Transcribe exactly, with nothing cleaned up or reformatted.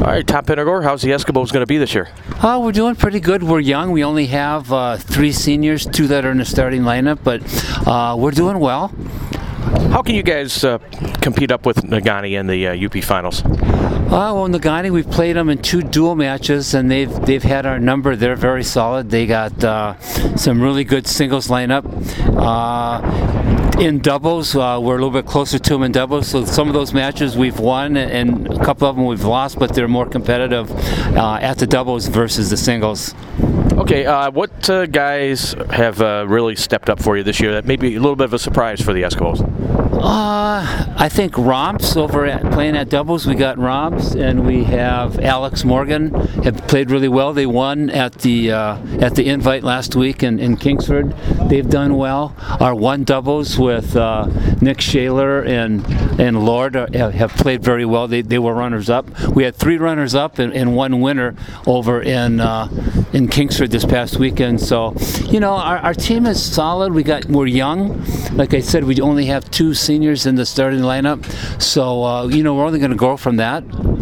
All right, Tom Pinnegor, how's the Eskimos going to be this year? Uh, we're doing pretty good. We're young. We only have uh, three seniors, two that are in the starting lineup, but uh, we're doing well. How can you guys uh, compete up with Negaunee in the uh, U P finals? Uh, well, Negaunee, we've played them in two dual matches, and they've they've had our number. They're very solid. They got uh, some really good singles lineup. Uh, in doubles, uh, we're a little bit closer to them in doubles. So some of those matches we've won, and a couple of them we've lost, but they're more competitive uh, at the doubles versus the singles. Okay, uh, what uh, guys have uh, really stepped up for you this year that may be a little bit of a surprise for the Eskimos? Uh, I think Romps over at playing at doubles. We got Romps, and we have Alex Morgan have played really well. They won at the uh, at the Invite last week in, in Kingsford. They've done well. Our one doubles with uh, Nick Shaler and and Lord are, have played very well. They they were runners up. We had three runners up and, and one winner over in uh, in Kingsford this past weekend. So, you know, our, our team is solid. We got we're young. Like I said, we only have two seniors in the starting lineup. So, uh, you know, we're only going to grow from that.